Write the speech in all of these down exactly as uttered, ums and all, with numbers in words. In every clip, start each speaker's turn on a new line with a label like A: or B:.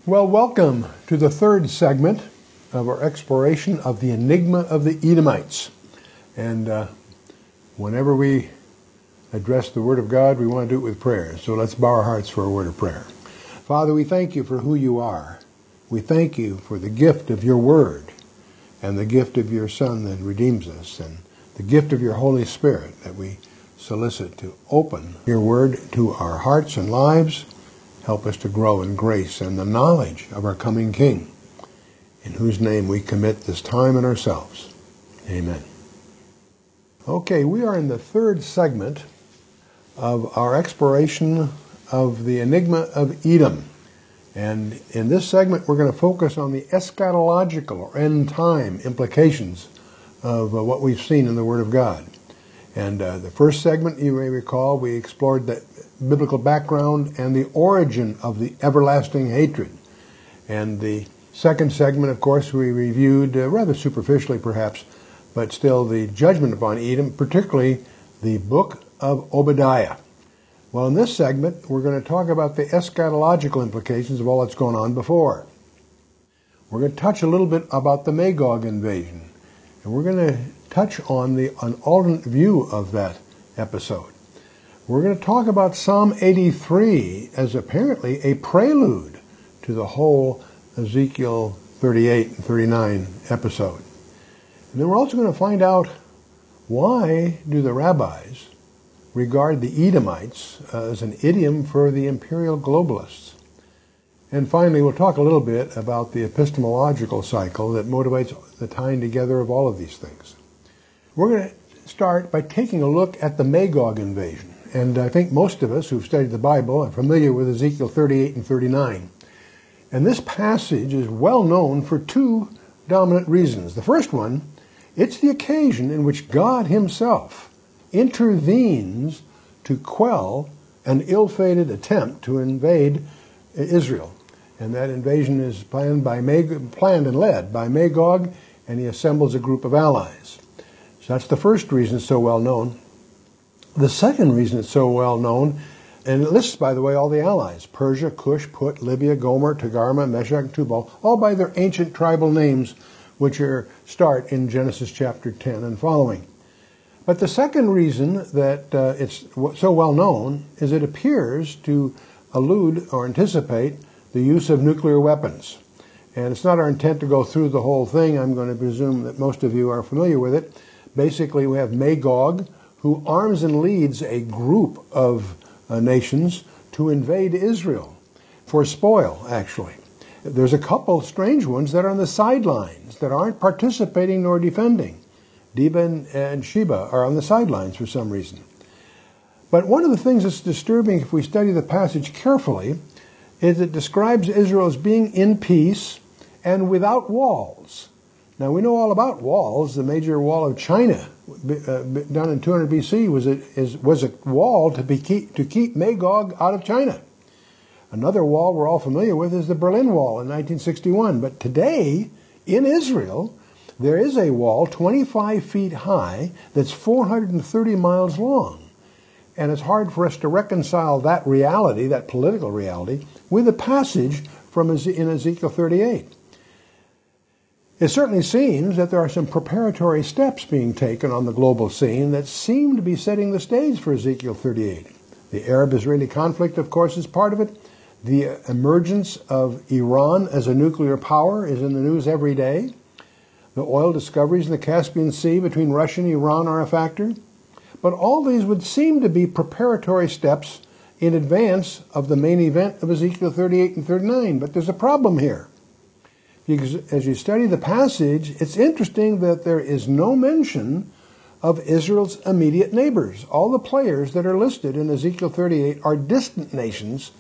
A: Well, welcome to the third segment of our exploration of the enigma of the Edomites. And uh, whenever we address the Word of God, we want to do it with prayer. So let's bow our hearts for a word of prayer. Father, we thank you for who you are. We thank you for the gift of your Word and the gift of your Son that redeems us and the gift of your Holy Spirit that we solicit to open your Word to our hearts and lives. Help us to grow in grace and the knowledge of our coming King, in whose name we commit this time and ourselves. Amen. Okay, we are in the third segment of our exploration of the enigma of Edom. And in this segment, we're going to focus on the eschatological or end time implications of uh, what we've seen in the Word of God. And uh, the first segment, you may recall, we explored the biblical background and the origin of the everlasting hatred. And the second segment, of course, we reviewed, uh, rather superficially perhaps, but still the judgment upon Edom, particularly the book of Obadiah. Well, in this segment, we're going to talk about the eschatological implications of all that's gone on before. We're going to touch a little bit about the Magog invasion. And we're going to touch on the an alternate view of that episode. We're going to talk about Psalm eighty-three as apparently a prelude to the whole Ezekiel thirty-eight and thirty-nine episode. And then we're also going to find out, why do the rabbis regard the Edomites uh, as an idiom for the imperial globalists? And finally, we'll talk a little bit about the epistemological cycle that motivates the tying together of all of these things. We're going to start by taking a look at the Magog invasion. And I think most of us who've studied the Bible are familiar with Ezekiel thirty-eight and thirty-nine. And this passage is well known for two dominant reasons. The first one, it's the occasion in which God himself intervenes to quell an ill-fated attempt to invade Israel. And that invasion is planned by Mag- planned and led by Magog, and he assembles a group of allies. So that's the first reason it's so well known. The second reason it's so well known, and it lists, by the way, all the allies: Persia, Cush, Put, Libya, Gomer, Togarmah, Meshech, and Tubal, all by their ancient tribal names, which are start in Genesis chapter ten and following. But the second reason that uh, it's so well known is it appears to allude or anticipate the use of nuclear weapons. And it's not our intent to go through the whole thing. I'm going to presume that most of you are familiar with it. Basically, we have Magog, who arms and leads a group of uh, nations to invade Israel for spoil, actually. There's a couple strange ones that are on the sidelines, that aren't participating nor defending. Deba and Sheba are on the sidelines for some reason. But one of the things that's disturbing, if we study the passage carefully, is it describes Israel as being in peace and without walls. Now, we know all about walls. The major wall of China, uh, done in two hundred B C, was a, is, was a wall to, be keep, to keep Magog out of China. Another wall we're all familiar with is the Berlin Wall in nineteen sixty-one. But today, in Israel, there is a wall twenty-five feet high that's four hundred thirty miles long. And it's hard for us to reconcile that reality, that political reality, with a passage from in Ezekiel thirty-eight. It certainly seems that there are some preparatory steps being taken on the global scene that seem to be setting the stage for Ezekiel thirty-eight. The Arab-Israeli conflict, of course, is part of it. The emergence of Iran as a nuclear power is in the news every day. The oil discoveries in the Caspian Sea between Russia and Iran are a factor. But all these would seem to be preparatory steps in advance of the main event of Ezekiel thirty-eight and thirty-nine. But there's a problem here. Because as you study the passage, it's interesting that there is no mention of Israel's immediate neighbors. All the players that are listed in Ezekiel thirty-eight are distant nations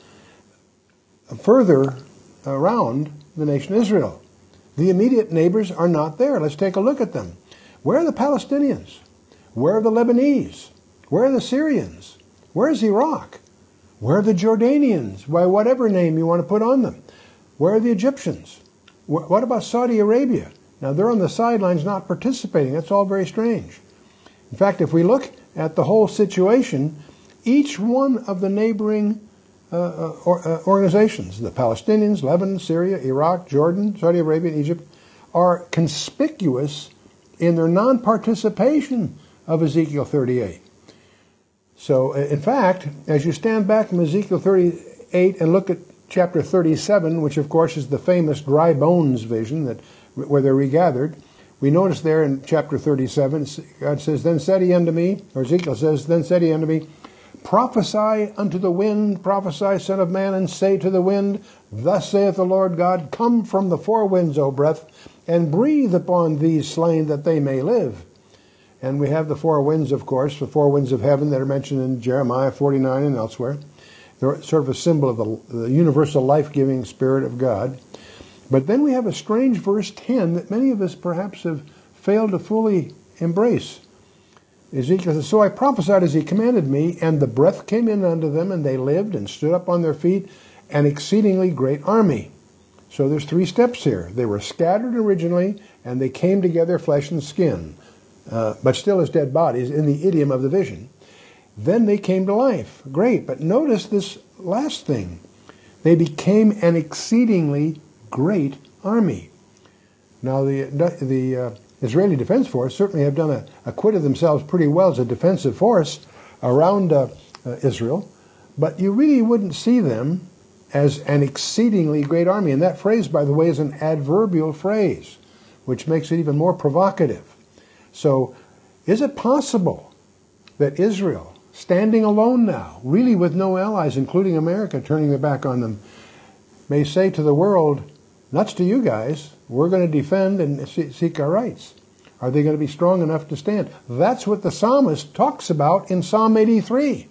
A: further around the nation Israel. The immediate neighbors are not there. Let's take a look at them. Where are the Palestinians? Where are the Lebanese? Where are the Syrians? Where is Iraq? Where are the Jordanians, by whatever name you want to put on them? Where are the Egyptians? What about Saudi Arabia? Now, they're on the sidelines not participating. That's all very strange. In fact, if we look at the whole situation, each one of the neighboring uh, or, uh, organizations. The Palestinians, Lebanon, Syria, Iraq, Jordan, Saudi Arabia, and Egypt are conspicuous in their non-participation of Ezekiel thirty-eight. So, in fact, as you stand back from Ezekiel thirty-eight and look at chapter thirty-seven, which of course is the famous dry bones vision that where they're regathered, we notice there in chapter thirty-seven, God says, "Then said he unto me," or Ezekiel says, "Then said he unto me, prophesy unto the wind, prophesy, son of man, and say to the wind, Thus saith the Lord God, Come from the four winds, O breath, and breathe upon these slain that they may live." And we have the four winds, of course, the four winds of heaven that are mentioned in Jeremiah forty-nine and elsewhere. They're sort of a symbol of the, the universal life-giving Spirit of God. But then we have a strange verse ten that many of us perhaps have failed to fully embrace. Ezekiel says, "So I prophesied as he commanded me, and the breath came in unto them, and they lived and stood up on their feet, an exceedingly great army." So there's three steps here. They were scattered originally, and they came together flesh and skin, uh, but still as dead bodies in the idiom of the vision. Then they came to life. Great, but notice this last thing. They became an exceedingly great army. Now the the uh, Israeli Defense Force certainly have done a, acquitted themselves pretty well as a defensive force around uh, uh, Israel, but you really wouldn't see them as an exceedingly great army. And that phrase, by the way, is an adverbial phrase, which makes it even more provocative. So, is it possible that Israel, standing alone now, really with no allies, including America turning their back on them, may say to the world, "Nuts to you guys, we're going to defend and seek our rights"? Are they going to be strong enough to stand? That's what the psalmist talks about in Psalm eighty-three.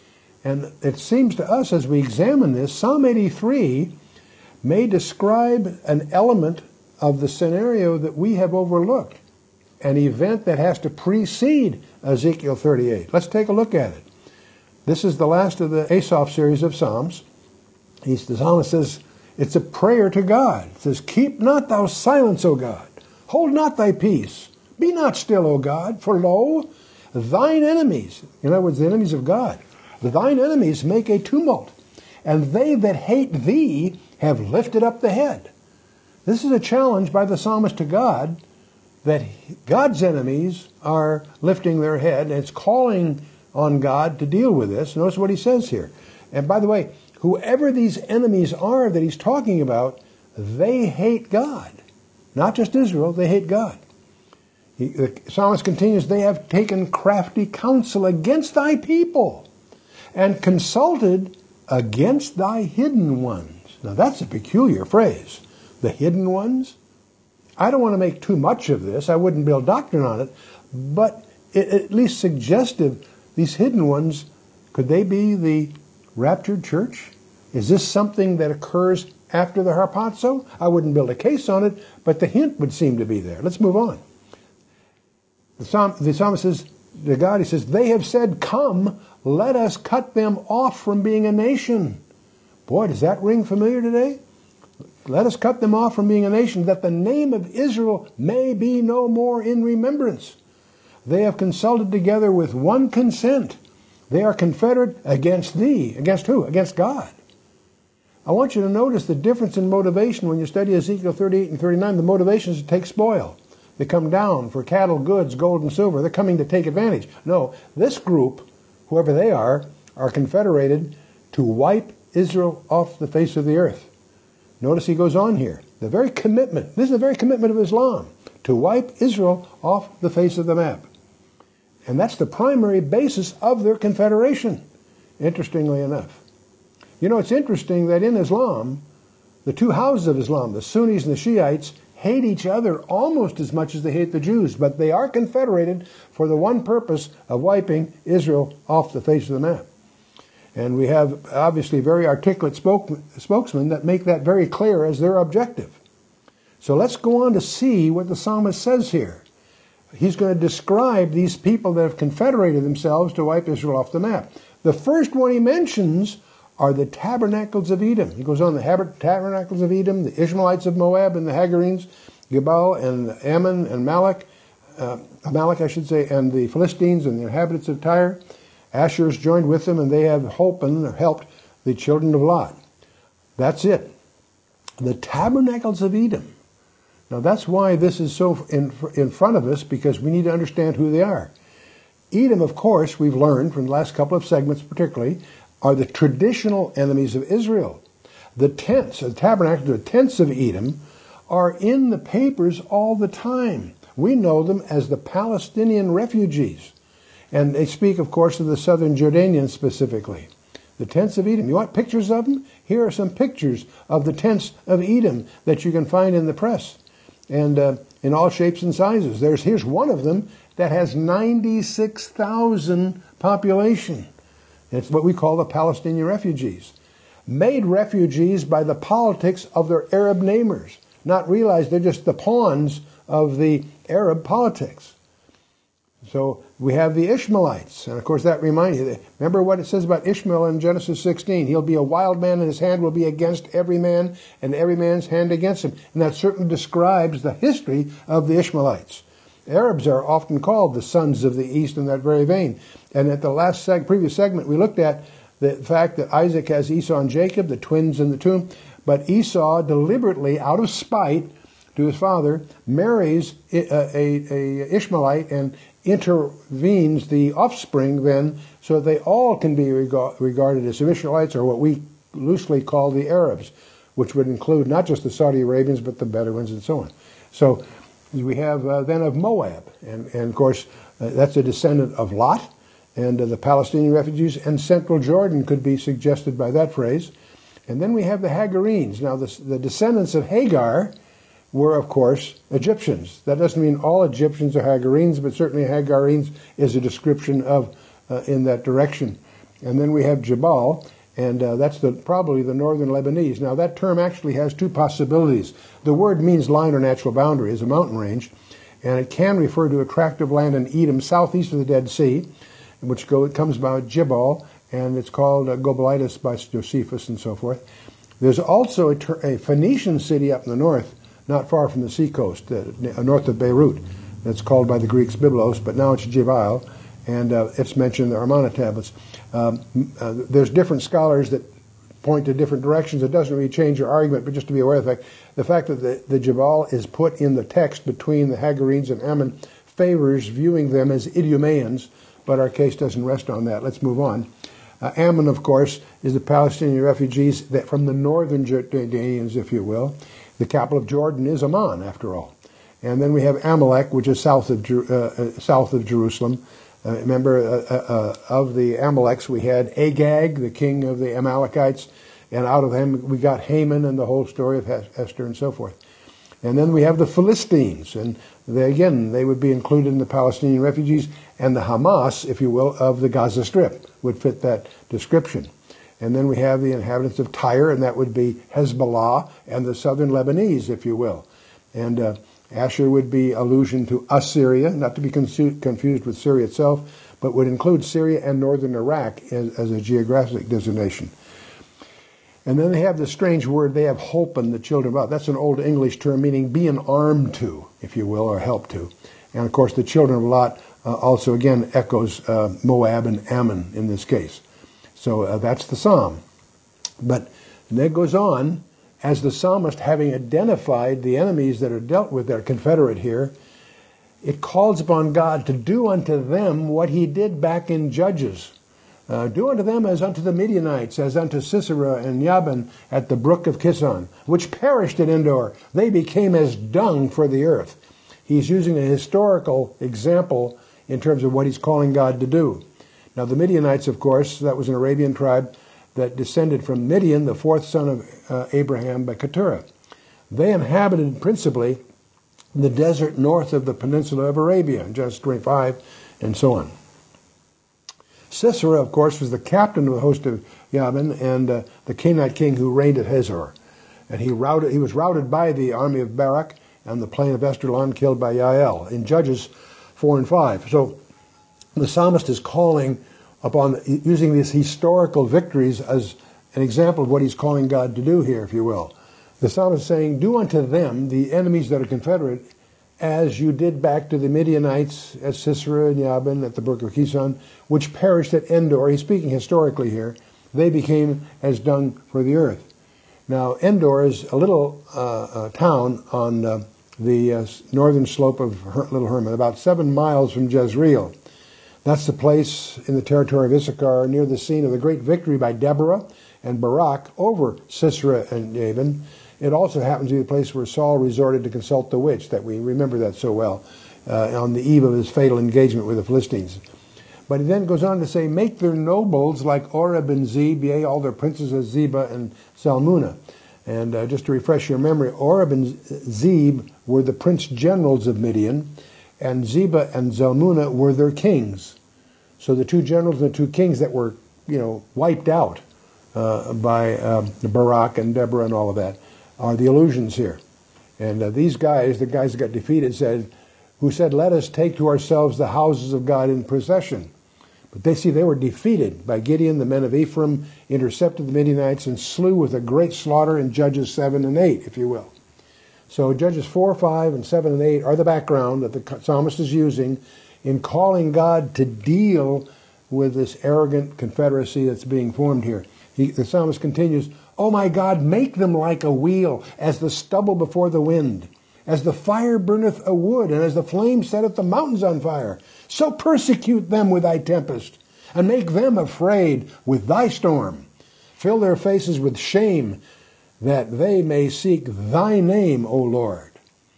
A: And it seems to us as we examine this, Psalm eighty-three may describe an element of the scenario that we have overlooked, an event that has to precede Ezekiel thirty-eight. Let's take a look at it. This is the last of the Asaph series of Psalms. He's, the psalmist says, it's a prayer to God. It says, "Keep not thou silence, O God. Hold not thy peace. Be not still, O God. For lo, thine enemies," in other words, the enemies of God, "thine enemies make a tumult, and they that hate thee have lifted up the head." This is a challenge by the psalmist to God, that God's enemies are lifting their head, and it's calling on God to deal with this. Notice what he says here. And by the way, whoever these enemies are that he's talking about, they hate God. Not just Israel, they hate God. He, the psalmist continues, "They have taken crafty counsel against thy people, and consulted against thy hidden ones." Now that's a peculiar phrase. The hidden ones? I don't want to make too much of this. I wouldn't build doctrine on it. But it, at least suggestive, these hidden ones, could they be the raptured church? Is this something that occurs after the harpazo? I wouldn't build a case on it, but the hint would seem to be there. Let's move on. The, psalm, the psalmist says to God, he says, "They have said, Come, let us cut them off from being a nation." Boy, does that ring familiar today? Let us cut them off from being a nation, that the name of Israel may be no more in remembrance. They have consulted together with one consent. They are confederate against thee. Against who? Against God. I want you to notice the difference in motivation when you study Ezekiel thirty-eight and thirty-nine. The motivation is to take spoil. They come down for cattle, goods, gold, and silver. They're coming to take advantage. No, this group, whoever they are, are confederated to wipe Israel off the face of the earth. Notice he goes on here. The very commitment, this is the very commitment of Islam, to wipe Israel off the face of the map. And that's the primary basis of their confederation, interestingly enough. You know, it's interesting that in Islam, the two houses of Islam, the Sunnis and the Shiites, hate each other almost as much as they hate the Jews, but they are confederated for the one purpose of wiping Israel off the face of the map. And we have obviously very articulate spoke, spokesmen that make that very clear as their objective. So let's go on to see what the psalmist says here. He's going to describe these people that have confederated themselves to wipe Israel off the map. The first one he mentions are the tabernacles of Edom. He goes on, the tabernacles of Edom, the Ishmaelites of Moab and the Hagarenes, Gebal and Ammon and Malek, uh, Amalek I should say, and the Philistines and the inhabitants of Tyre. Asher is joined with them, and they have holpen, or helped the children of Lot. That's it. The tabernacles of Edom. Now that's why this is so in, in front of us, because we need to understand who they are. Edom, of course, we've learned from the last couple of segments particularly, are the traditional enemies of Israel. The tents, the tabernacle, the tents of Edom are in the papers all the time. We know them as the Palestinian refugees. And they speak, of course, of the southern Jordanians specifically. The tents of Edom. You want pictures of them? Here are some pictures of the tents of Edom that you can find in the press, and uh, in all shapes and sizes. There's here's one of them that has ninety-six thousand population. It's what we call the Palestinian refugees, made refugees by the politics of their Arab neighbors, not realize they're just the pawns of the Arab politics. So we have the Ishmaelites, and of course that reminds you, remember what it says about Ishmael in Genesis sixteen. He'll be a wild man, and his hand will be against every man, and every man's hand against him. And that certainly describes the history of the Ishmaelites. Arabs are often called the sons of the East in that very vein. And at the last seg- previous segment, we looked at the fact that Isaac has Esau and Jacob, the twins in the tomb, but Esau deliberately, out of spite to his father, marries a, a, a Ishmaelite and intervenes the offspring then, so that they all can be rega- regarded as Ishmaelites, or what we loosely call the Arabs, which would include not just the Saudi Arabians, but the Bedouins and so on. So we have uh, then of Moab, and, and of course uh, that's a descendant of Lot, and uh, the Palestinian refugees, and central Jordan could be suggested by that phrase. And then we have the Hagarenes. Now the, the descendants of Hagar were, of course, Egyptians. That doesn't mean all Egyptians are Hagarenes, but certainly Hagarenes is a description of uh, in that direction. And then we have Jabal, and uh, that's the, probably the northern Lebanese. Now that term actually has two possibilities. The word means line or natural boundary, is a mountain range, and it can refer to a tract of land in Edom, southeast of the Dead Sea, which go, it comes by Jabal, and it's called uh, Gobelitis by Josephus and so forth. There's also a, ter- a Phoenician city up in the north, not far from the seacoast, uh, north of Beirut, that's called by the Greeks Byblos, but now it's Jebal, and uh, it's mentioned in the Amarna tablets. Um, uh, there's different scholars that point to different directions. It doesn't really change your argument, but just to be aware of the fact, the fact that the, the Jebal is put in the text between the Hagarenes and Ammon favors viewing them as Idumeans, but our case doesn't rest on that. Let's move on. Uh, Ammon, of course, is the Palestinian refugees that from the northern Jordanians, if you will. The capital of Jordan is Amman, after all. And then we have Amalek, which is south of uh, uh, south of Jerusalem. Uh, remember, uh, uh, of the Amaleks, we had Agag, the king of the Amalekites, and out of him we got Haman and the whole story of Esther and so forth. And then we have the Philistines, and they, again, they would be included in the Palestinian refugees, and the Hamas, if you will, of the Gaza Strip would fit that description. And then we have the inhabitants of Tyre, and that would be Hezbollah and the southern Lebanese, if you will. And uh, Asher would be allusion to Assyria, not to be consu- confused with Syria itself, but would include Syria and northern Iraq as, as a geographic designation. And then they have this strange word, they have holpen, the children of Lot. That's an old English term meaning being armed to, if you will, or help to. And of course the children of Lot uh, also again echoes uh, Moab and Ammon in this case. So uh, that's the psalm. But then it goes on, as the psalmist having identified the enemies that are dealt with, that are confederate here, it calls upon God to do unto them what he did back in Judges. Uh, do unto them as unto the Midianites, as unto Sisera and Jabin at the brook of Kison, which perished at Endor. They became as dung for the earth. He's using a historical example in terms of what he's calling God to do. Now the Midianites, of course, that was an Arabian tribe that descended from Midian, the fourth son of uh, Abraham by Keturah. They inhabited principally the desert north of the peninsula of Arabia, in Genesis twenty-five, and so on. Sisera, of course, was the captain of the host of Jabin and uh, the Canaanite king who reigned at Hazor. And he routed, he was routed by the army of Barak on the plain of Esdraelon, killed by Yael in Judges four and five. So the psalmist is calling upon, using these historical victories as an example of what he's calling God to do here, if you will. The psalmist is saying, do unto them, the enemies that are confederate, as you did back to the Midianites at Sisera and Jabin at the brook of Kison, which perished at Endor. He's speaking historically here. they became as dung for the earth. Now, Endor is a little uh, uh, town on uh, the uh, northern slope of Her- Little Hermon, about seven miles from Jezreel. That's the place in the territory of Issachar near the scene of the great victory by Deborah and Barak over Sisera and Jabin. It also happens to be the place where Saul resorted to consult the witch, that we remember that so well, uh, on the eve of his fatal engagement with the Philistines. But he then goes on to say, make their nobles like Oreb and Zeb, yea, all their princes Zebah and Salmunna. And uh, just to refresh your memory, Oreb and Zeb were the prince generals of Midian, and Zebah and Zalmunna were their kings. So the two generals and the two kings that were, you know, wiped out uh, by um, Barak and Deborah and all of that are the allusions here. And uh, these guys, the guys that got defeated, said, who said, let us take to ourselves the houses of God in possession. But they see they were defeated by Gideon. The men of Ephraim intercepted the Midianites and slew with a great slaughter in Judges seven and eight, if you will. So Judges four, five, and seven and eight are the background that the psalmist is using in calling God to deal with this arrogant confederacy that's being formed here. He, the psalmist continues, oh my God, make them like a wheel, as the stubble before the wind. As the fire burneth a wood, and as the flame setteth the mountains on fire, so persecute them with thy tempest, and make them afraid with thy storm. Fill their faces with shame, that they may seek thy name, O Lord.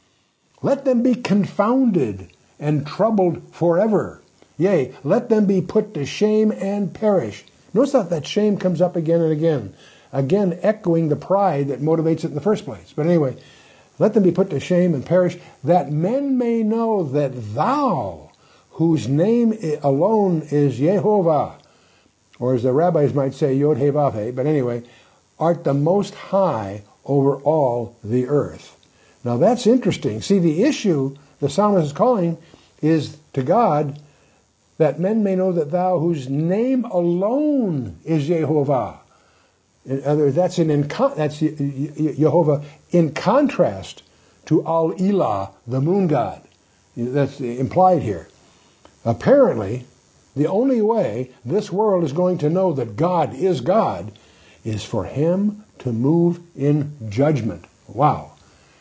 A: Let them be confounded and troubled forever. Yea, let them be put to shame and perish. Notice that that shame comes up again and again, again echoing the pride that motivates it in the first place. But anyway, let them be put to shame and perish, that men may know that thou, whose name alone is Jehovah, or as the rabbis might say, Yod-Heh-Vav-Heh, but anyway, art the most high over all the earth. Now that's interesting. See, the issue the psalmist is calling is to God, that men may know that thou, whose name alone is Jehovah. In other words, that's, in, that's Jehovah in contrast to Al-Ilah, the moon god. That's implied here. Apparently, the only way this world is going to know that God is God is for him to move in judgment. Wow.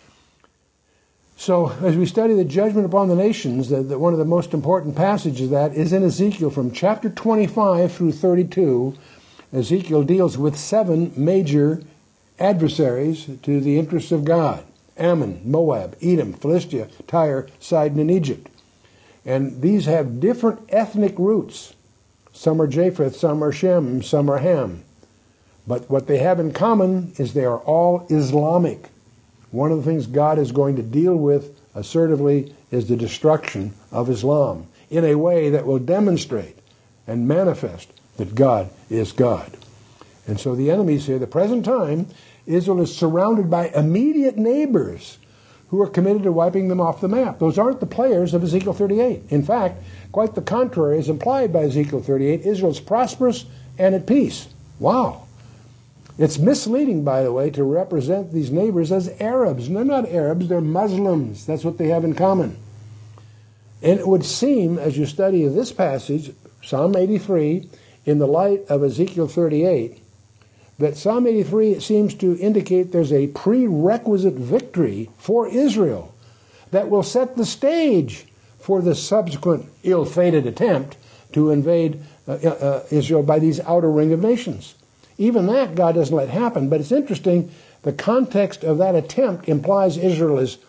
A: So, as we study the judgment upon the nations, the, the, one of the most important passages of that is in Ezekiel from chapter twenty-five through thirty-two. Ezekiel deals with seven major adversaries to the interests of God: Ammon, Moab, Edom, Philistia, Tyre, Sidon, and Egypt. And these have different ethnic roots. Some are Japheth, some are Shem, some are Ham. But what they have in common is they are all Islamic. One of the things God is going to deal with assertively is the destruction of Islam in a way that will demonstrate and manifest that God is God. And so the enemies here, the present time, Israel is surrounded by immediate neighbors who are committed to wiping them off the map. Those aren't the players of Ezekiel thirty-eight. In fact, quite the contrary is implied by Ezekiel thirty-eight. Israel's prosperous and at peace. Wow. It's misleading, by the way, to represent these neighbors as Arabs. And they're not Arabs, they're Muslims. That's what they have in common. And it would seem, as you study this passage, Psalm eighty-three, in the light of Ezekiel thirty-eight, that Psalm eighty-three seems to indicate there's a prerequisite victory for Israel that will set the stage for the subsequent ill-fated attempt to invade uh, uh, Israel by these outer ring of nations. Even that God doesn't let happen, but it's interesting, the context of that attempt implies Israel is,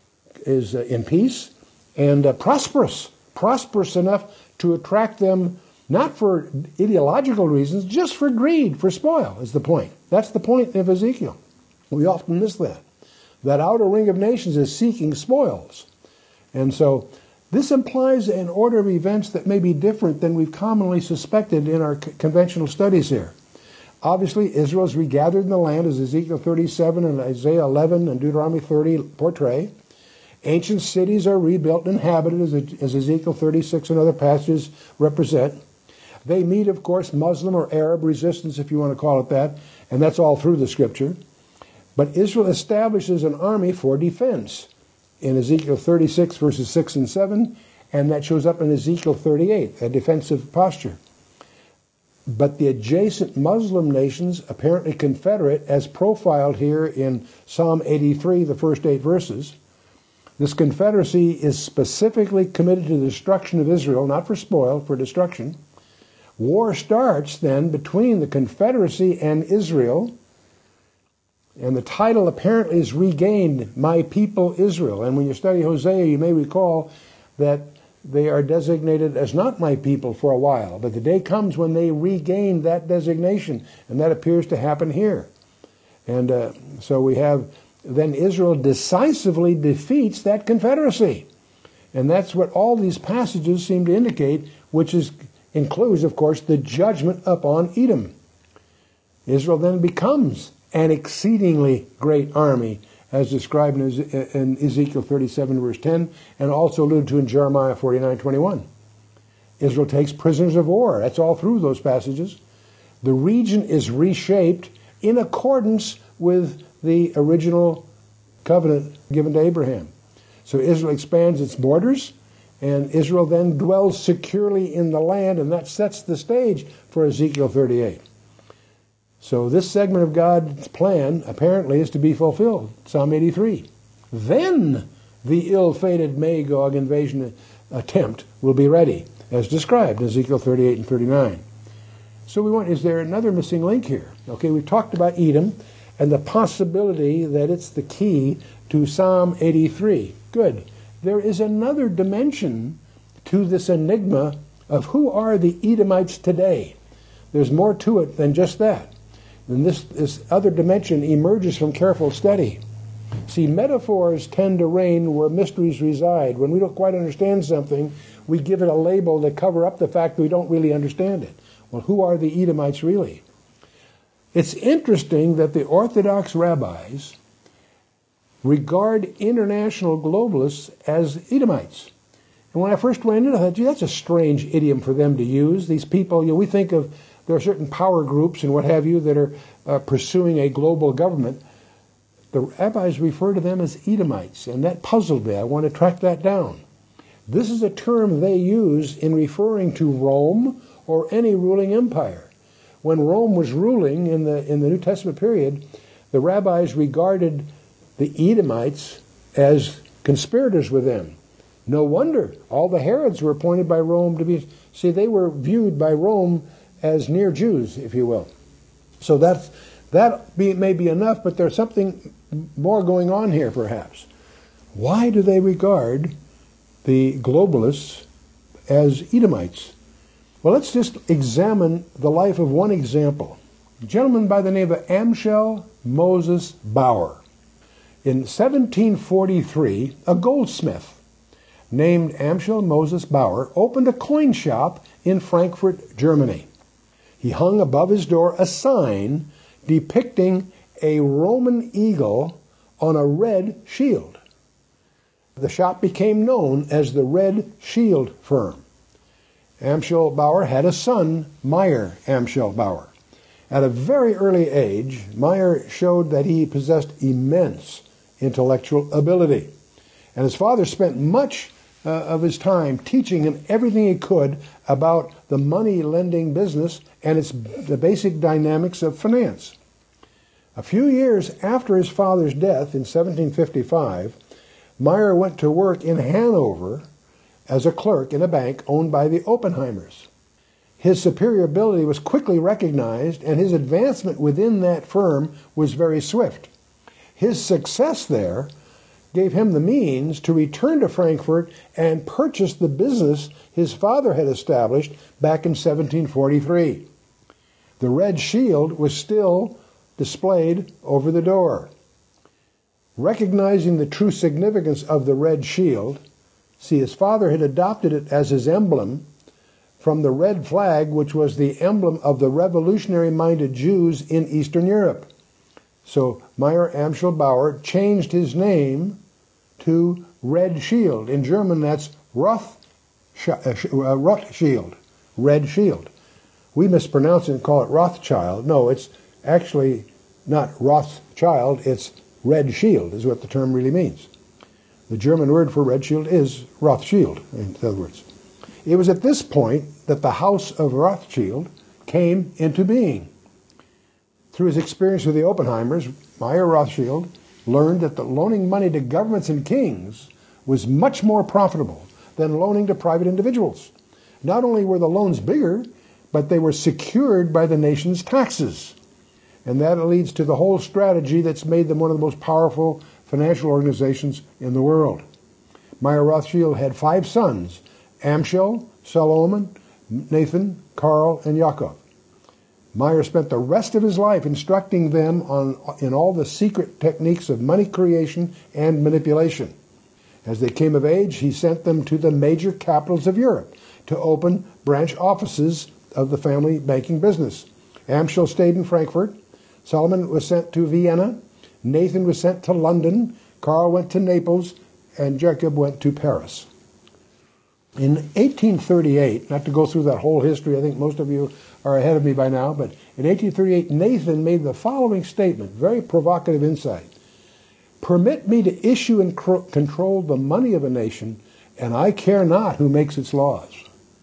A: is uh, in peace and uh, prosperous, prosperous enough to attract them not for ideological reasons, just for greed, for spoil, is the point. That's the point of Ezekiel. We often miss that. That outer ring of nations is seeking spoils. And so this implies an order of events that may be different than we've commonly suspected in our conventional studies here. Obviously, Israel is regathered in the land, as Ezekiel thirty-seven and Isaiah eleven and Deuteronomy thirty portray. Ancient cities are rebuilt and inhabited, as Ezekiel thirty-six and other passages represent. They meet, of course, Muslim or Arab resistance, if you want to call it that, and that's all through the Scripture. But Israel establishes an army for defense in Ezekiel thirty-six, verses six and seven, and that shows up in Ezekiel thirty-eight, a defensive posture. but the adjacent Muslim nations, apparently confederate, as profiled here in Psalm eighty-three, the first eight verses. This confederacy is specifically committed to the destruction of Israel, not for spoil, for destruction. War starts then between the confederacy and Israel, and the title apparently is regained, My People Israel. And when you study Hosea, you may recall that they are designated as not my people for a while, but the day comes when they regain that designation, and that appears to happen here. And uh, so we have, then Israel decisively defeats that confederacy. And that's what all these passages seem to indicate, which is includes, of course, the judgment upon Edom. Israel then becomes an exceedingly great army, as described in Ezekiel thirty-seven, verse ten, and also alluded to in Jeremiah forty-nine, twenty-one. Israel takes prisoners of war. That's all through those passages. The region is reshaped in accordance with the original covenant given to Abraham. So Israel expands its borders, and Israel then dwells securely in the land, and that sets the stage for Ezekiel thirty-eight. So this segment of God's plan apparently is to be fulfilled, Psalm eighty-three. Then the ill-fated Magog invasion attempt will be ready, as described in Ezekiel thirty-eight and thirty-nine. So we want, is there another missing link here? Okay, we've talked about Edom and the possibility that it's the key to Psalm eighty-three. Good. There is another dimension to this enigma of who are the Edomites today. There's more to it than just that. And this, this other dimension emerges from careful study. See, metaphors tend to reign where mysteries reside. When we don't quite understand something, we give it a label to cover up the fact that we don't really understand it. Well, who are the Edomites really? It's interesting that the Orthodox rabbis regard international globalists as Edomites. And when I first went into it, I thought, gee, that's a strange idiom for them to use. These people, you know, we think of, there are certain power groups and what have you that are uh, pursuing a global government. The rabbis refer to them as Edomites, and that puzzled me. I want to track that down. This is a term they use in referring to Rome or any ruling empire. When Rome was ruling in the in the New Testament period, the rabbis regarded the Edomites as conspirators with them. No wonder all the Herods were appointed by Rome to be, see, they were viewed by Rome as near Jews, if you will. So that's, that be, may be enough, but there's something more going on here, perhaps. Why do they regard the globalists as Edomites? Well, let's just examine the life of one example. A gentleman by the name of Amschel Moses Bauer. In seventeen forty-three, a goldsmith named Amschel Moses Bauer opened a coin shop in Frankfurt, Germany. He hung above his door a sign depicting a Roman eagle on a red shield. The shop became known as the Red Shield Firm. Amschel Bauer had a son, Meyer Amschel Bauer. At a very early age, Meyer showed that he possessed immense intellectual ability. And his father spent much uh, of his time teaching him everything he could about the money-lending business and its the basic dynamics of finance. A few years after his father's death in seventeen fifty-five, Meyer went to work in Hanover as a clerk in a bank owned by the Oppenheimers. His superior ability was quickly recognized, and his advancement within that firm was very swift. His success there gave him the means to return to Frankfurt and purchase the business his father had established back in seventeen forty-three. The red shield was still displayed over the door. Recognizing the true significance of the red shield, see, his father had adopted it as his emblem from the red flag, which was the emblem of the revolutionary-minded Jews in Eastern Europe. So Meyer Amschel Bauer changed his name to Red Shield. In German, that's Roth, uh, Rothschild, Red Shield. We mispronounce it and call it Rothschild. No, it's actually not Rothschild, it's Red Shield is what the term really means. The German word for Red Shield is Rothschild, in other words. It was at this point that the House of Rothschild came into being. Through his experience with the Oppenheimers, Meyer Rothschild learned that the loaning money to governments and kings was much more profitable than loaning to private individuals. Not only were the loans bigger, but they were secured by the nation's taxes. And that leads to the whole strategy that's made them one of the most powerful financial organizations in the world. Meyer Rothschild had five sons: Amschel, Solomon, Nathan, Carl, and Yaakov. Meyer spent the rest of his life instructing them on, in all the secret techniques of money creation and manipulation. As they came of age, he sent them to the major capitals of Europe to open branch offices of the family banking business. Amschel stayed in Frankfurt. Solomon was sent to Vienna. Nathan was sent to London. Carl went to Naples. And Jacob went to Paris. In eighteen thirty-eight, not to go through that whole history, I think most of you are ahead of me by now, but in eighteen thirty-eight, Nathan made the following statement, very provocative insight. "Permit me to issue and cr- control the money of a nation, and I care not who makes its laws."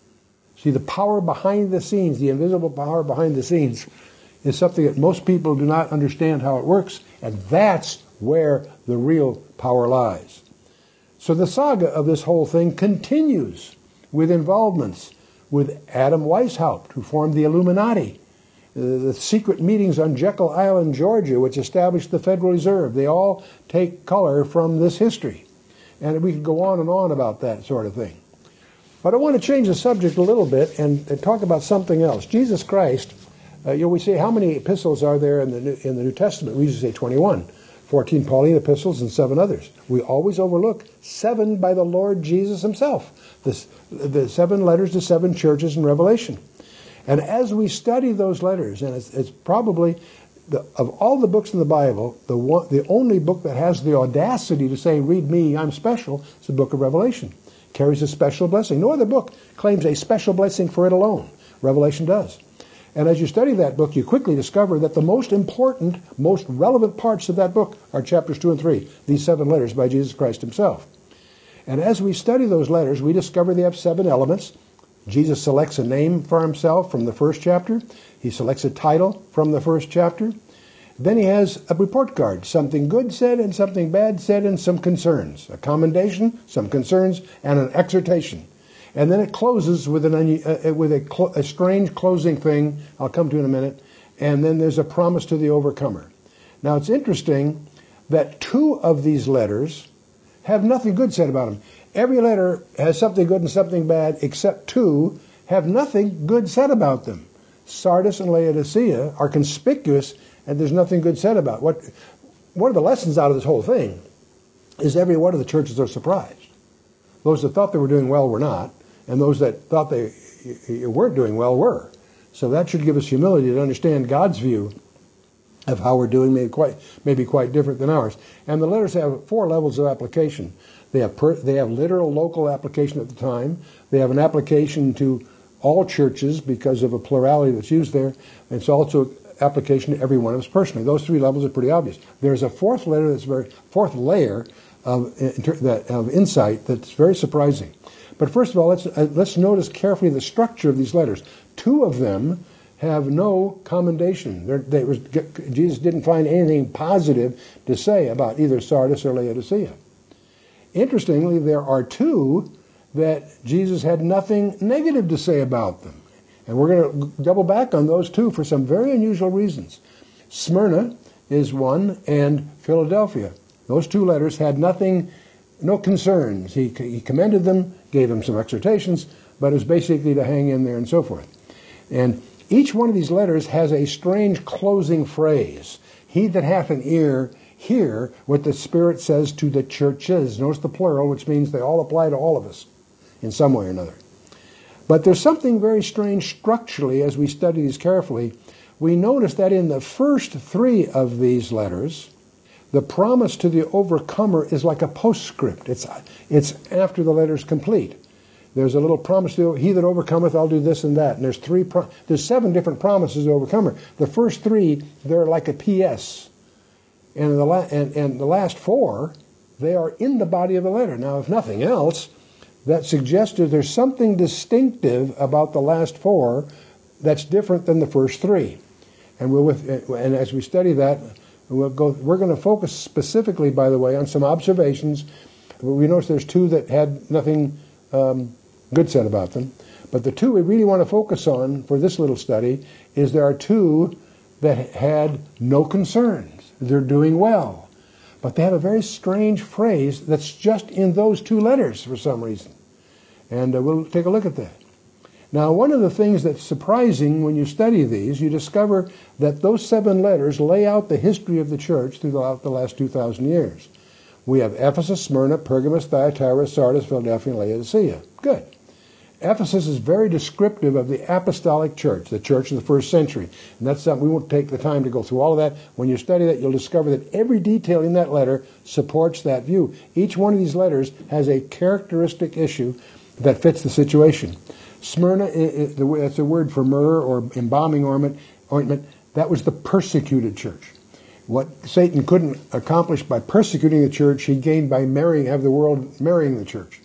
A: See, the power behind the scenes, the invisible power behind the scenes, is something that most people do not understand how it works, and that's where the real power lies. So the saga of this whole thing continues with involvements with Adam Weishaupt, who formed the Illuminati, uh, the secret meetings on Jekyll Island, Georgia, which established the Federal Reserve. They all take color from this history. And we could go on and on about that sort of thing. But I want to change the subject a little bit and, and talk about something else. Jesus Christ, uh, you know, we say how many epistles are there in the New, in the New Testament? We usually say twenty-one. fourteen Pauline epistles and seven others. We always overlook seven by the Lord Jesus himself. The, the seven letters to seven churches in Revelation. And as we study those letters, and it's, it's probably, the, of all the books in the Bible, the, one, the only book that has the audacity to say, "Read me, I'm special," is the book of Revelation. It carries a special blessing. No other book claims a special blessing for it alone. Revelation does. And as you study that book, you quickly discover that the most important, most relevant parts of that book are chapters two and three, these seven letters by Jesus Christ himself. And as we study those letters, we discover they have seven elements. Jesus selects a name for himself from the first chapter. He selects a title from the first chapter. Then he has a report card, something good said and something bad said and some concerns. A commendation, some concerns, and an exhortation. And then it closes with, an, uh, with a, cl- a strange closing thing I'll come to in a minute. And then there's a promise to the overcomer. Now it's interesting that two of these letters have nothing good said about them. Every letter has something good and something bad, except two have nothing good said about them. Sardis and Laodicea are conspicuous, and there's nothing good said about. What one of the lessons out of this whole thing is every one of the churches are surprised. Those that thought they were doing well were not. And those that thought they weren't doing well were. So that should give us humility to understand God's view of how we're doing, maybe quite, maybe quite different than ours. And the letters have four levels of application. They have per, they have literal local application at the time. They have an application to all churches because of a plurality that's used there. And it's also application to every one of us personally. Those three levels are pretty obvious. There's a fourth letter that's very fourth layer of, of insight that's very surprising. But first of all, let's uh, let's notice carefully the structure of these letters. Two of them have no commendation. They're, they was, Jesus didn't find anything positive to say about either Sardis or Laodicea. Interestingly, there are two that Jesus had nothing negative to say about them. And we're going to double back on those two for some very unusual reasons. Smyrna is one, and Philadelphia. Those two letters had nothing, no concerns. He, he commended them, gave them some exhortations, but it was basically to hang in there and so forth. And each one of these letters has a strange closing phrase. He that hath an ear, hear what the Spirit says to the churches. Notice the plural, which means they all apply to all of us in some way or another. But there's something very strange structurally as we study these carefully. We notice that in the first three of these letters, the promise to the overcomer is like a postscript. It's, it's after the letter is complete. There's a little promise to he that overcometh, I'll do this and that. And there's three. Pro- there's seven different promises to overcomer. The first three, they're like a P S. And the, la- and, and the last four, they are in the body of the letter. Now, if nothing else, that suggests that there's something distinctive about the last four that's different than the first three. And we'll with, and as we study that, we'll go. We're going to focus specifically, by the way, on some observations. We notice there's two that had nothing um, good said about them. But the two we really want to focus on for this little study is there are two that had no concerns. They're doing well. But they have a very strange phrase that's just in those two letters for some reason. And uh, we'll take a look at that. Now, one of the things that's surprising when you study these, you discover that those seven letters lay out the history of the church throughout the last two thousand years. We have Ephesus, Smyrna, Pergamos, Thyatira, Sardis, Philadelphia, and Laodicea. Good. Ephesus is very descriptive of the apostolic church, the church of the first century. And that's something we won't take the time to go through all of that. When you study that, you'll discover that every detail in that letter supports that view. Each one of these letters has a characteristic issue that fits the situation. Smyrna, that's a word for myrrh or embalming ointment. That was the persecuted church. What Satan couldn't accomplish by persecuting the church, he gained by marrying, have the world marrying the church.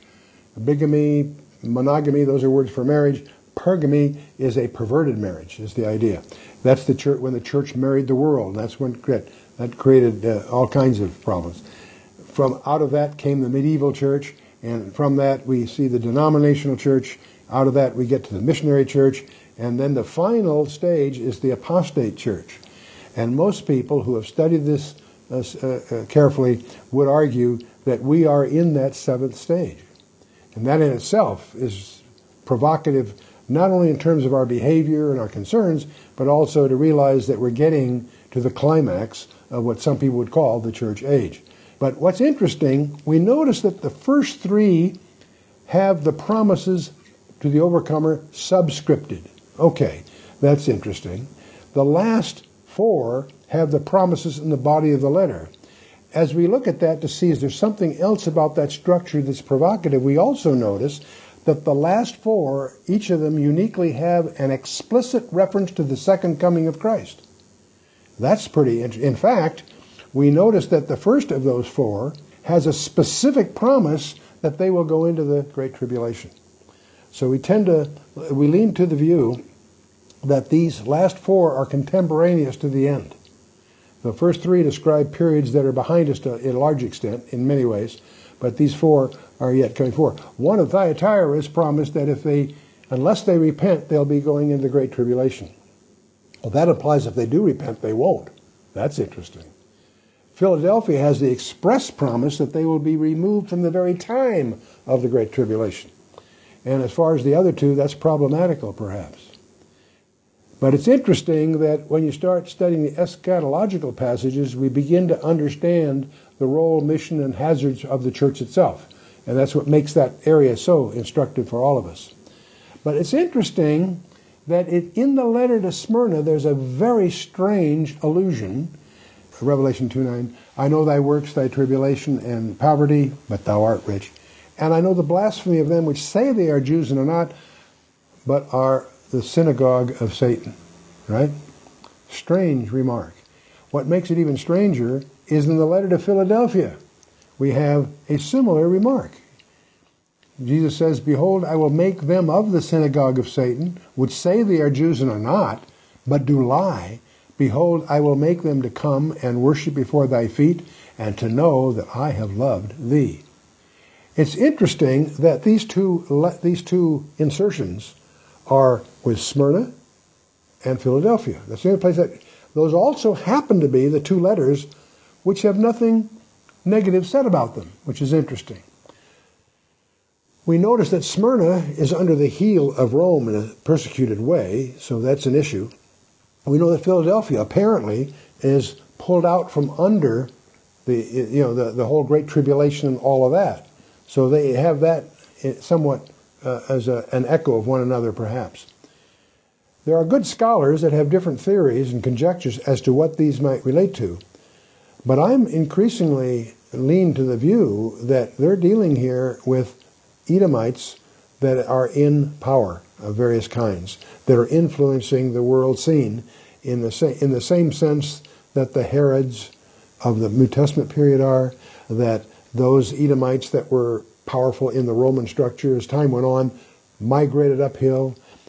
A: Bigamy, monogamy, those are words for marriage. Pergamy is a perverted marriage, is the idea. That's the church when the church married the world. That's when that created uh, all kinds of problems. From out of that came the medieval church, and from that we see the denominational church. Out of that we get to the missionary church, and then the final stage is the apostate church. And most people who have studied this uh, uh, carefully would argue that we are in that seventh stage. And that in itself is provocative, not only in terms of our behavior and our concerns, but also to realize that we're getting to the climax of what some people would call the church age. But what's interesting, we notice that the first three have the promises to the overcomer subscripted. Okay, that's interesting. The last four have the promises in the body of the letter. As we look at that to see is there something else about that structure that's provocative, we also notice that the last four, each of them uniquely have an explicit reference to the second coming of Christ. That's pretty interesting. In fact, we notice that the first of those four has a specific promise that they will go into the Great Tribulation. So we tend to, we lean to the view that these last four are contemporaneous to the end. The first three describe periods that are behind us to a large extent, in many ways, but these four are yet coming forward. One of Thyatira is promised that if they, unless they repent, they'll be going into the Great Tribulation. Well, that implies if they do repent, they won't. That's interesting. Philadelphia has the express promise that they will be removed from the very time of the Great Tribulation. And as far as the other two, that's problematical, perhaps. But it's interesting that when you start studying the eschatological passages, we begin to understand the role, mission, and hazards of the church itself. And that's what makes that area so instructive for all of us. But it's interesting that it, in the letter to Smyrna, there's a very strange allusion. Revelation two nine, I know thy works, thy tribulation and poverty, but thou art rich. And I know the blasphemy of them which say they are Jews and are not, but are the synagogue of Satan. Right? Strange remark. What makes it even stranger is in the letter to Philadelphia. We have a similar remark. Jesus says, behold, I will make them of the synagogue of Satan, which say they are Jews and are not, but do lie. Behold, I will make them to come and worship before thy feet, and to know that I have loved thee. It's interesting that these two, these two insertions are with Smyrna and Philadelphia. That's the only place that... Those also happen to be the two letters which have nothing negative said about them, which is interesting. We notice that Smyrna is under the heel of Rome in a persecuted way, so that's an issue. We know that Philadelphia apparently is pulled out from under the, you know, the, the whole Great Tribulation and all of that. So they have that somewhat uh, as a, an echo of one another, perhaps. There are good scholars that have different theories and conjectures as to what these might relate to. But I'm increasingly lean to the view that they're dealing here with Edomites that are in power of various kinds, that are influencing the world scene in the, sa- in the same sense that the Herods of the New Testament period are, that those Edomites that were powerful in the Roman structure as time went on migrated uphill.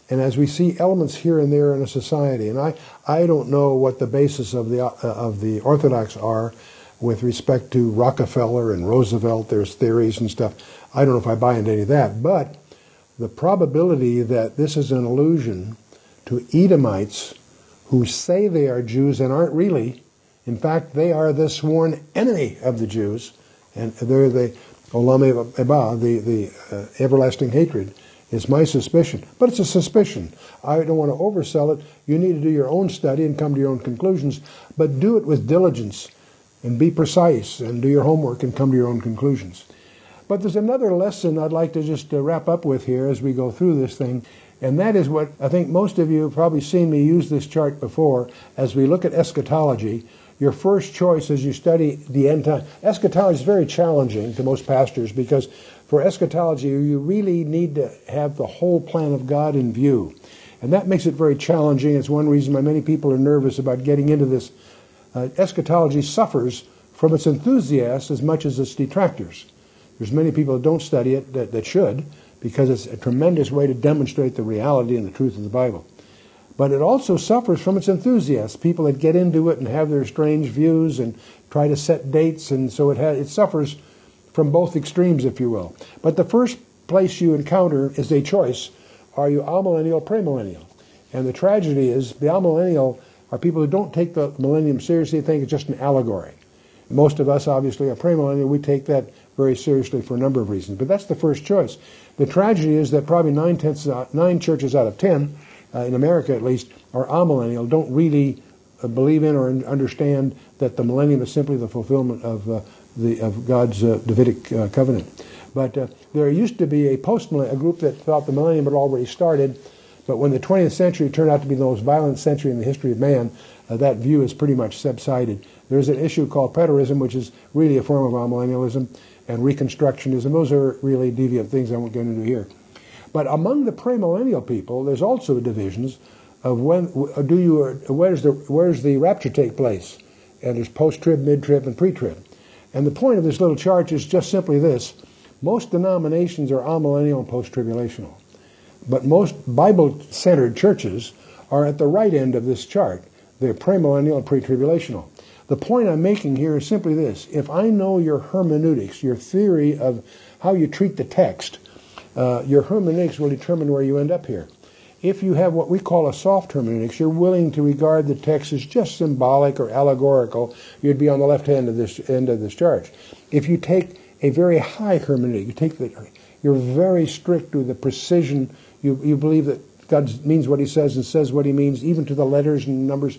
A: And as we see elements here and there in a society, and I, I don't know what the basis of the uh, of the Orthodox are with respect to Rockefeller and Roosevelt, there's theories and stuff. I don't know if I buy into any of that, but the probability that this is an allusion to Edomites who say they are Jews and aren't really, in fact, they are the sworn enemy of the Jews, and they're the Olam Eba, the, the uh, everlasting hatred, is my suspicion. But it's a suspicion. I don't want to oversell it. You need to do your own study and come to your own conclusions, but do it with diligence and be precise and do your homework and come to your own conclusions. But there's another lesson I'd like to just uh, wrap up with here as we go through this thing, and that is what I think most of you have probably seen me use this chart before. As we look at eschatology, your first choice as you study the end time. Eschatology is very challenging to most pastors because for eschatology you really need to have the whole plan of God in view. And that makes it very challenging. It's one reason why many people are nervous about getting into this. Uh, eschatology suffers from its enthusiasts as much as its detractors. There's many people that don't study it that, that should, because it's a tremendous way to demonstrate the reality and the truth of the Bible. But it also suffers from its enthusiasts, people that get into it and have their strange views and try to set dates, and so it has, it suffers from both extremes, if you will. But the first place you encounter is a choice. Are you amillennial or premillennial? And the tragedy is the amillennial are people who don't take the millennium seriously, think it's just an allegory. Most of us, obviously, are premillennial. We take that very seriously for a number of reasons. But that's the first choice. The tragedy is that probably nine, tenths, nine churches out of ten, uh, in America at least, are amillennial, don't really uh, believe in or understand that the millennium is simply the fulfillment of uh, the of God's uh, Davidic uh, covenant. But uh, there used to be a post-millennial, a group that thought the millennium had already started, but when the twentieth century turned out to be the most violent century in the history of man, uh, that view has pretty much subsided. There's an issue called preterism, which is really a form of amillennialism, and reconstructionism. Those are really deviant things I won't get into here. But among the premillennial people, there's also divisions of when do you where's the where's the rapture take place, and there's post-trib, mid-trib, and pre-trib. And the point of this little chart is just simply this: most denominations are amillennial and post-tribulational, but most Bible-centered churches are at the right end of this chart. They're premillennial and pre-tribulational. The point I'm making here is simply this: if I know your hermeneutics, your theory of how you treat the text, uh, your hermeneutics will determine where you end up here. If you have what we call a soft hermeneutics, you're willing to regard the text as just symbolic or allegorical, you'd be on the left hand of this end of this chart. If you take a very high hermeneutic, you take the, you're very strict with the precision. You you believe that God means what He says and says what He means, even to the letters and numbers.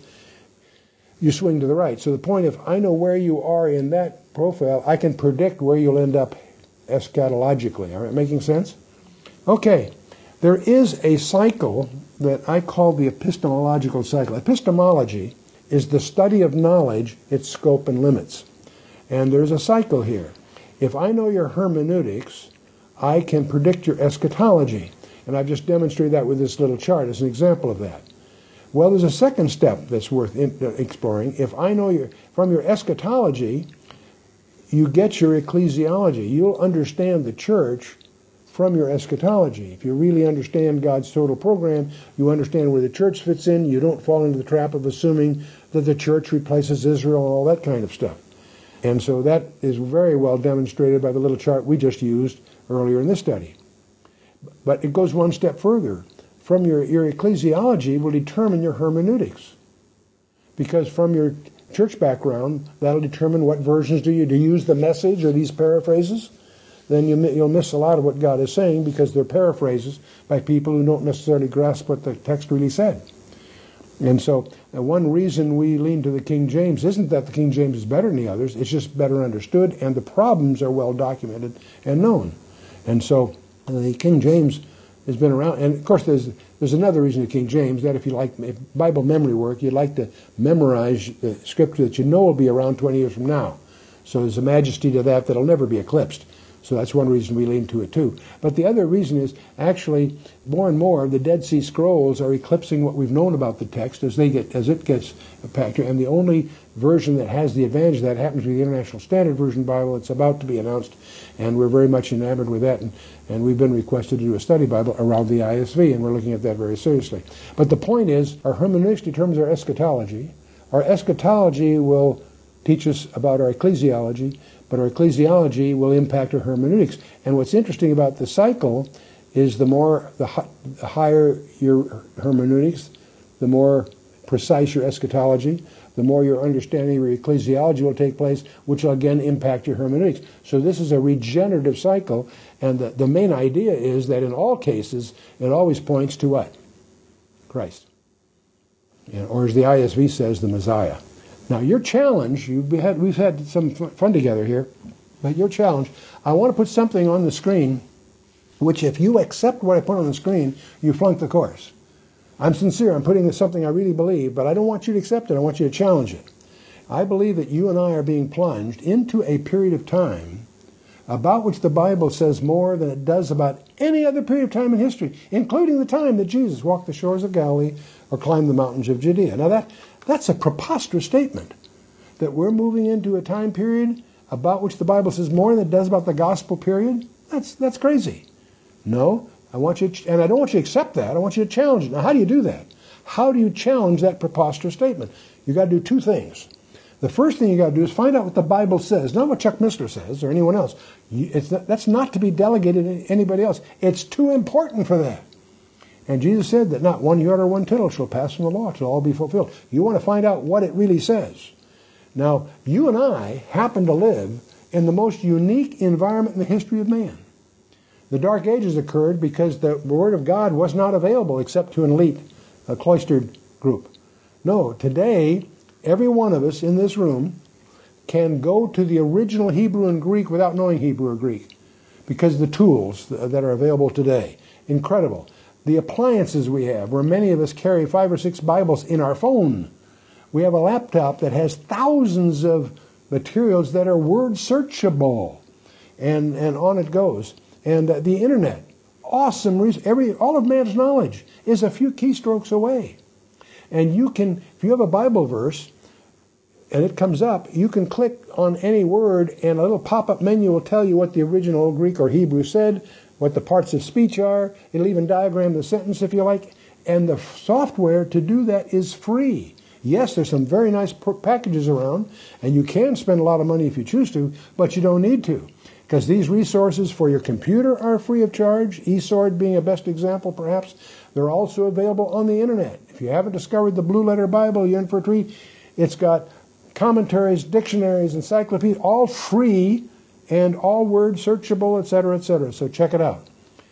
A: You swing to the right. So the point, if I know where you are in that profile, I can predict where you'll end up eschatologically. All right, making sense? Okay. There is a cycle that I call the epistemological cycle. Epistemology is the study of knowledge, its scope and limits. And there's a cycle here. If I know your hermeneutics, I can predict your eschatology. And I've just demonstrated that with this little chart as an example of that. Well, there's a second step that's worth in, uh, exploring. If I know your, from your eschatology, you get your ecclesiology. You'll understand the church from your eschatology. If you really understand God's total program, you understand where the church fits in. You don't fall into the trap of assuming that the church replaces Israel and all that kind of stuff. And so that is very well demonstrated by the little chart we just used earlier in this study. But it goes one step further. From your, your ecclesiology will determine your hermeneutics. Because from your church background, that'll determine what versions do you do. You use the Message or these paraphrases? Then you, you'll miss a lot of what God is saying because they're paraphrases by people who don't necessarily grasp what the text really said. And so uh, one reason we lean to the King James isn't that the King James is better than the others. It's just better understood, and the problems are well documented and known. And so uh, the King James has been around. And of course there's there's another reason to King James, that if you like if Bible memory work, you'd like to memorize the scripture that you know will be around twenty years from now. So there's a majesty to that that'll never be eclipsed. So that's one reason we lean to it too. But the other reason is actually more and more the Dead Sea Scrolls are eclipsing what we've known about the text as they get as it gets packed. And the only version that has the advantage of that happens to be the International Standard Version Bible. It's about to be announced, and we're very much enamored with that. And, and we've been requested to do a study Bible around the I S V, and we're looking at that very seriously. But the point is, our hermeneutics determines our eschatology. Our eschatology will teach us about our ecclesiology, but our ecclesiology will impact our hermeneutics. And what's interesting about the cycle is the more, the, hi- the higher your hermeneutics, the more precise your eschatology, the more your understanding of your ecclesiology will take place, which will again impact your hermeneutics. So this is a regenerative cycle, and the, the main idea is that in all cases, it always points to what? Christ. And, or as the I S V says, the Messiah. Now, your challenge, you've had, we've had some fun together here, but your challenge, I want to put something on the screen, which if you accept what I put on the screen, you flunk the course. I'm sincere, I'm putting something I really believe, but I don't want you to accept it, I want you to challenge it. I believe that you and I are being plunged into a period of time about which the Bible says more than it does about any other period of time in history, including the time that Jesus walked the shores of Galilee or climbed the mountains of Judea. Now that That's a preposterous statement, that we're moving into a time period about which the Bible says more than it does about the gospel period. That's that's crazy. No, I want you to, and I don't want you to accept that. I want you to challenge it. Now, how do you do that? How do you challenge that preposterous statement? You've got to do two things. The first thing you got to do is find out what the Bible says, not what Chuck Missler says or anyone else. It's not, that's not to be delegated to anybody else. It's too important for that. And Jesus said that not one jot or one tittle shall pass from the law till all be fulfilled. You want to find out what it really says. Now, you and I happen to live in the most unique environment in the history of man. The Dark Ages occurred because the Word of God was not available except to an elite, a cloistered group. No, today, every one of us in this room can go to the original Hebrew and Greek without knowing Hebrew or Greek because of the tools that are available today. Incredible. The appliances we have, where many of us carry five or six Bibles in our phone. We have a laptop that has thousands of materials that are word searchable, and, and on it goes. And uh, the internet, awesome reason. Every all of man's knowledge is a few keystrokes away. And you can, if you have a Bible verse, and it comes up, you can click on any word, and a little pop-up menu will tell you what the original Greek or Hebrew said, what the parts of speech are. It'll even diagram the sentence if you like. And the software to do that is free. Yes, there's some very nice packages around, and you can spend a lot of money if you choose to, but you don't need to. Because these resources for your computer are free of charge, eSword being a best example perhaps. They're also available on the internet. If you haven't discovered the Blue Letter Bible, you're in for a treat. It's got commentaries, dictionaries, encyclopedias, all free, and all word searchable, et cetera, et cetera. So check it out.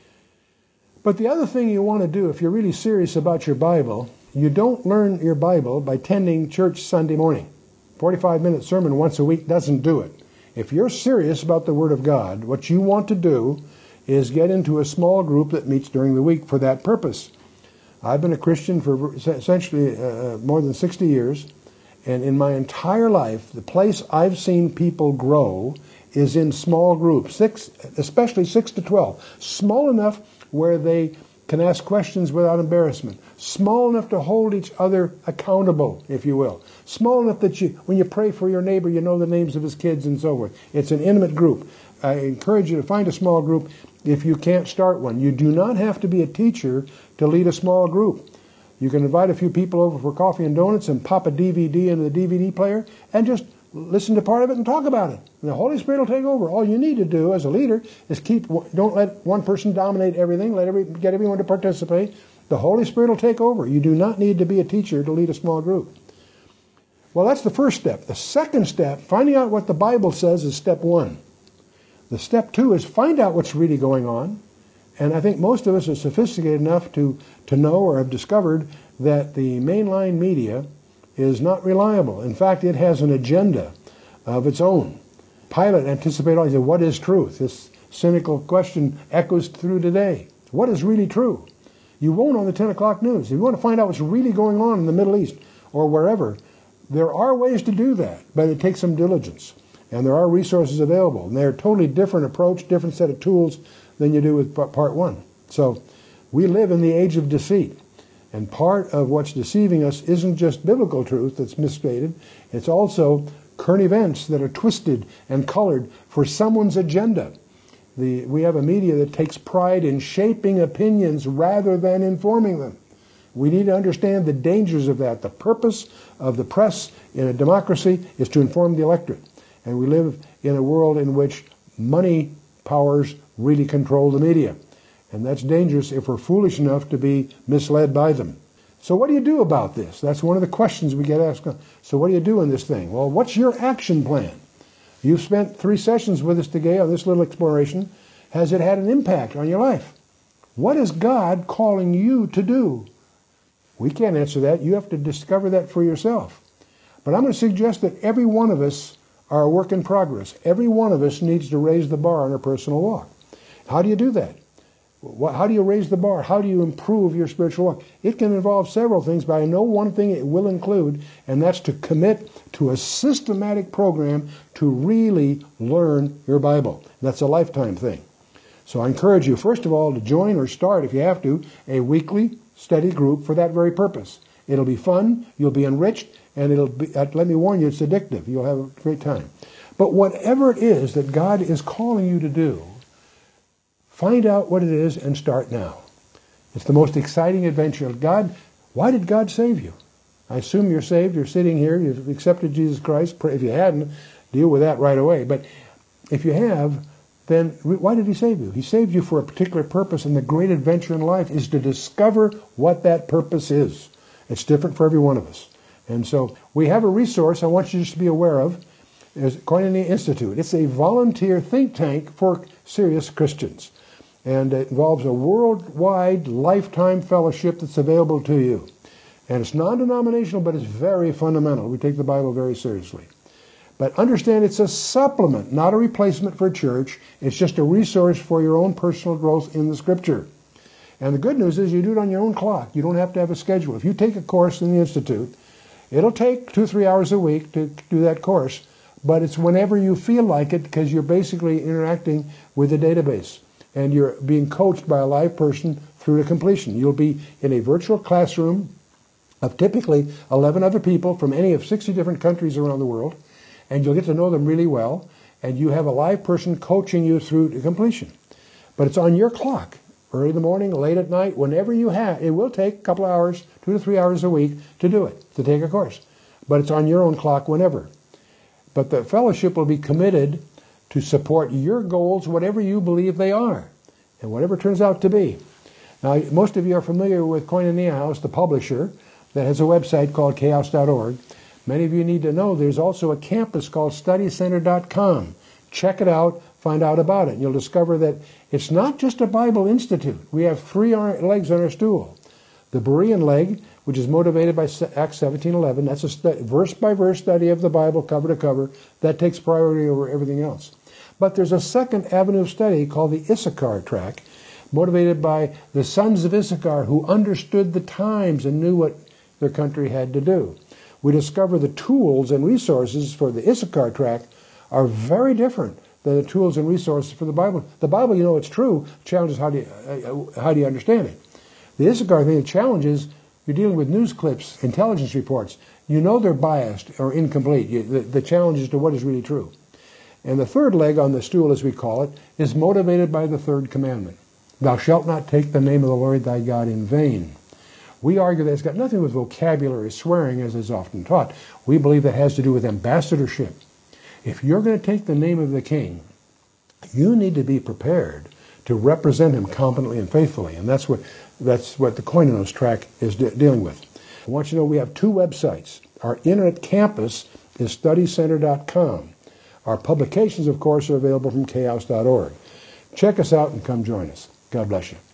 A: But the other thing you want to do, if you're really serious about your Bible, you don't learn your Bible by attending church Sunday morning. forty-five minute sermon once a week doesn't do it. If you're serious about the Word of God, what you want to do is get into a small group that meets during the week for that purpose. I've been a Christian for essentially uh, more than sixty years, and in my entire life, the place I've seen people grow is in small groups, six, especially six to twelve, small enough where they can ask questions without embarrassment, small enough to hold each other accountable, if you will, small enough that you, when you pray for your neighbor, you know the names of his kids and so forth. It's an intimate group. I encourage you to find a small group if you can't start one. You do not have to be a teacher to lead a small group. You can invite a few people over for coffee and donuts and pop a D V D into the D V D player and just listen to part of it and talk about it. And the Holy Spirit will take over. All you need to do as a leader is keep, don't let one person dominate everything. Let every, get everyone to participate. The Holy Spirit will take over. You do not need to be a teacher to lead a small group. Well, that's the first step. The second step, finding out what the Bible says, is step one. The step two is find out what's really going on. And I think most of us are sophisticated enough to, to know or have discovered that the mainline media is not reliable. In fact, it has an agenda of its own. Pilate anticipated all. He said, what is truth? This cynical question echoes through today. What is really true? You won't on the ten o'clock news. If you want to find out what's really going on in the Middle East or wherever, there are ways to do that, but it takes some diligence. And there are resources available. And they're a totally different approach, different set of tools than you do with part one. So we live in the age of deceit. And part of what's deceiving us isn't just biblical truth that's misstated. It's also current events that are twisted and colored for someone's agenda. The, we have a media that takes pride in shaping opinions rather than informing them. We need to understand the dangers of that. The purpose of the press in a democracy is to inform the electorate. And we live in a world in which money powers really control the media. And that's dangerous if we're foolish enough to be misled by them. So what do you do about this? That's one of the questions we get asked. So what do you do in this thing? Well, what's your action plan? You've spent three sessions with us today on this little exploration. Has it had an impact on your life? What is God calling you to do? We can't answer that. You have to discover that for yourself. But I'm going to suggest that every one of us are a work in progress. Every one of us needs to raise the bar on our personal walk. How do you do that? How do you raise the bar? How do you improve your spiritual walk? It can involve several things, but I know one thing it will include, and that's to commit to a systematic program to really learn your Bible. That's a lifetime thing. So I encourage you, first of all, to join or start, if you have to, a weekly study group for that very purpose. It'll be fun, you'll be enriched, and it'll be, let me warn you, it's addictive. You'll have a great time. But whatever it is that God is calling you to do, find out what it is and start now. It's the most exciting adventure of God. Why did God save you? I assume you're saved. You're sitting here. You've accepted Jesus Christ. If you hadn't, deal with that right away. But if you have, then why did he save you? He saved you for a particular purpose, and the great adventure in life is to discover what that purpose is. It's different for every one of us. And so we have a resource I want you just to be aware of. It's Koinonia Institute. It's a volunteer think tank for serious Christians. And it involves a worldwide lifetime fellowship that's available to you. And it's non-denominational, but it's very fundamental. We take the Bible very seriously. But understand it's a supplement, not a replacement for church. It's just a resource for your own personal growth in the Scripture. And the good news is you do it on your own clock. You don't have to have a schedule. If you take a course in the Institute, it'll take two or three hours a week to do that course. But it's whenever you feel like it, because you're basically interacting with the database. And you're being coached by a live person through to completion. You'll be in a virtual classroom of typically eleven other people from any of sixty different countries around the world, and you'll get to know them really well, and you have a live person coaching you through to completion. But it's on your clock, early in the morning, late at night, whenever you have. It will take a couple of hours, two to three hours a week to do it, to take a course. But it's on your own clock whenever. But the fellowship will be committed to support your goals, whatever you believe they are, and whatever it turns out to be. Now, most of you are familiar with Koinonia House, the publisher, that has a website called chaos dot org. Many of you need to know there's also a campus called study center dot com. Check it out, find out about it. You'll discover that it's not just a Bible institute. We have three legs on our stool. The Berean leg, which is motivated by Acts seventeen eleven, that's a verse-by-verse study of the Bible, cover to cover. That takes priority over everything else. But there's a second avenue of study called the Issachar track, motivated by the sons of Issachar who understood the times and knew what their country had to do. We discover the tools and resources for the Issachar track are very different than the tools and resources for the Bible. The Bible, you know it's true. The challenge is how do you, uh, how do you understand it? The Issachar thing, the challenge is you're dealing with news clips, intelligence reports. You know they're biased or incomplete. You, the, the challenge is to what is really true. And the third leg on the stool, as we call it, is motivated by the third commandment. Thou shalt not take the name of the Lord thy God in vain. We argue that it's got nothing with vocabulary swearing, as is often taught. We believe that has to do with ambassadorship. If you're going to take the name of the king, you need to be prepared to represent him competently and faithfully. And that's what, that's what the Koinonos track is de- dealing with. I want you to know we have two websites. Our internet campus is study center dot com. Our publications, of course, are available from chaos dot org. Check us out and come join us. God bless you.